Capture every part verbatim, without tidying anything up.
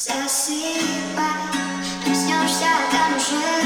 Засыпай, проснешься там уже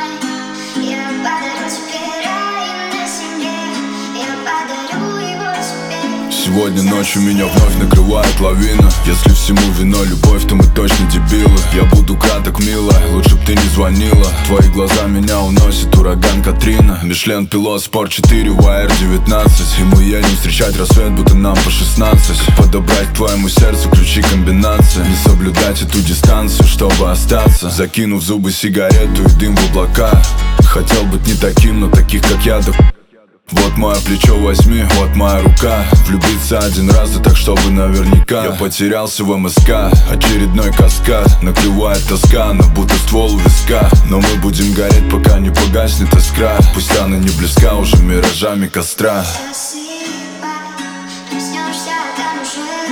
мной. Я подарю тебе рай на земле, я подарю его тебе. Сегодня ночью меня вновь накрывает лавина. Если всему виной любовь, то мы точно дебилы. Я буду краток, милая, лучше б ты не звонила. Твои глаза меня уносит ураган Катрина. Мишлен пилот, спорт четыре, вай эр девятнадцать. И мы едем встречать рассвет, будто нам по шестнадцать. Подобрать к твоему сердцу ключи комбинации. Не соблюдать эту дистанцию, чтобы остаться. Закинув в зубы сигарету и дым в облака. Хотел быть не таким, но таких как я до... Вот мое плечо возьми, вот моя рука. Влюбиться один раз, да так чтобы наверняка. Я потерялся в эм эс ка, очередной каскад. Накрывает тоска, но будто ствол у виска. Но мы будем гореть, пока не погаснет искра. Пусть она не близка уже миражами костра. Засыпай, проснешься там уже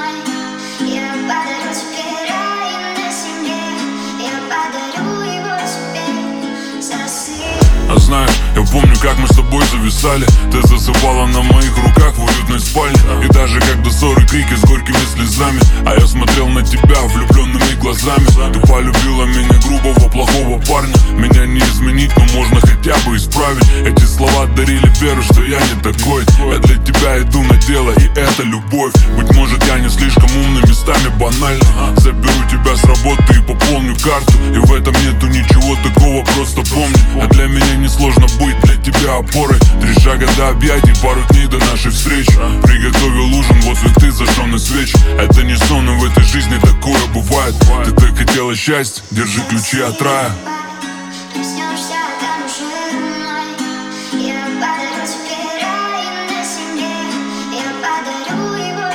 мной. Я подарю тебе рай на земле, я подарю его тебе. Засыпай. А знаешь, я помню, как мы с тобой зависали. Ты засыпала на моих руках в уютной спальне. И даже когда ссоры, крики с горькими слезами, а я смотрел на тебя влюбленными глазами. Ты полюбила меня грубого, плохого парня. Меня не изменить, но можно хотя бы исправить. Эти слова дарили веру, что я не такой. Я для тебя иду на дело, и это любовь. Быть может, я не слишком умный, местами банально. Заберу тебя с работы и пополню карту. И в этом нету ничего такого, просто помни. А для меня не сложно быть для тебя опорой. Три шага до объятий, пару дней до нашей встречи. Приготовил ужин, вот цветы, зажженные свечи. Это не сон, но в этой жизни такое бывает. Ты так хотела счастья, держи ключи от рая. Проснешься там уже мной. Я подарю тебе рай на земле, я подарю его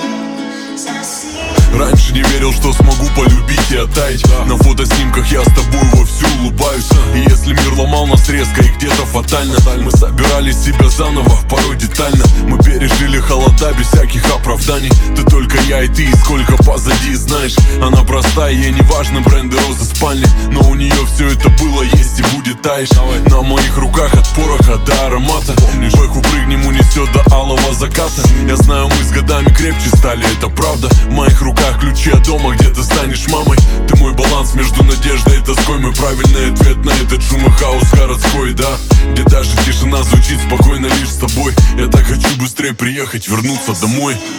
тебе. Засыпай. Раньше не верил, что смогу полюбить и оттаять. На фотоснимках я с тобой вовсю улыбаюсь. И если мир ломал нас резко и где-то фатально, мы собирали себя заново, порой детально. Мы пережили холода без всяких оправданий. Ты только я и ты, и сколько позади, знаешь. Она простая, ей не важно бренды розы спальни. Но у нее все это было, есть и будет, таешь. На моих руках от пороха до аромата. В эху прыгнем, унесет до алого заката. Я знаю, мы с годами крепче стали, это правда. В моих руках ключи от дома, где ты станешь мамой. Ты мой баланс между надеждой и тоской. Мой правильный ответ на этот шум и хаос городской, да. Где даже тишина звучит спокойно лишь с тобой. Я так хочу быстрее приехать, вернуться домой.